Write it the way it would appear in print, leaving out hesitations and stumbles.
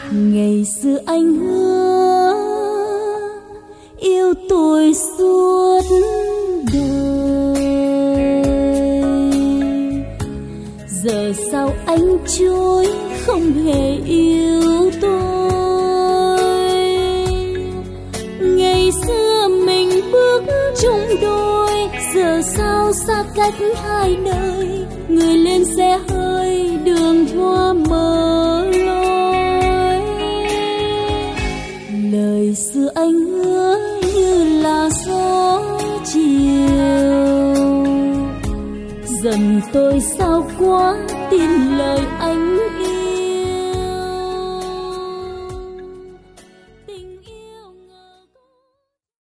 Ngày xưa anh hứa yêu tôi suốt đời, giờ sao anh chối không hề yêu tôi. Ngày xưa mình bước chung đôi, giờ sao xa cách hai nơi. Người lên xe hơi đường hoa mờ lối, lời xưa anh hứa như là gió chiều. Dần tôi sao quá tin lời anh yêu.